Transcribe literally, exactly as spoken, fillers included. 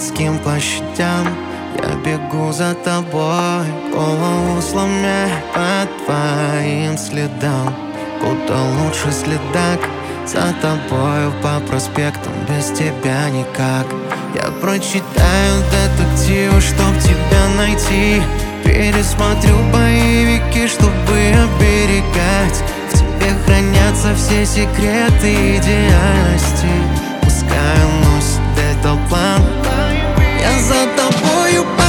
близким площадям. Я бегу за тобой, голову сломя по твоим следам. Куда лучше следак, за тобою по проспектам, без тебя никак. Я прочитаю детективы, чтоб тебя найти. Пересмотрю боевики, чтобы оберегать. В тебе хранятся все секреты идеальности. Пускай носит это план, я за тобою.